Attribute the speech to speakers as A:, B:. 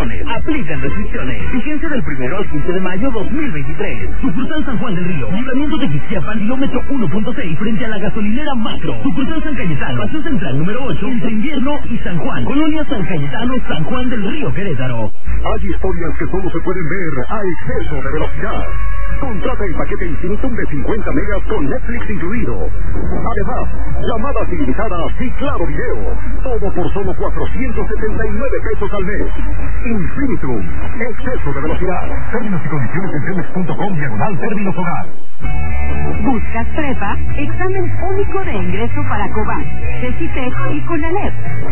A: condiciones. Aplican restricciones. Vigencia del 1 al 15 de mayo 2023. Sucursal San Juan del Río. Libramiento de Ixtiapan, kilómetro 1.6 frente a la gasolinera Macro. Sucursal San Cayetano. Paseo Central número 8 entre Invierno y San Juan. Colonia San Cayetano, San Juan del Río, Querétaro.
B: Hay historias que solo se pueden ver a exceso de velocidad. Contrata el paquete Infinitum de 50 megas con Netflix incluido. Además, llamadas ilimitadas y claro video. Todo por solo 479 pesos al mes. Infinitum. Exceso de velocidad. Términos y condiciones en telmex.com/términos hogar.
C: ¿Buscas prepa? Examen único de ingreso para COBAN, CECITEC y CONALEP.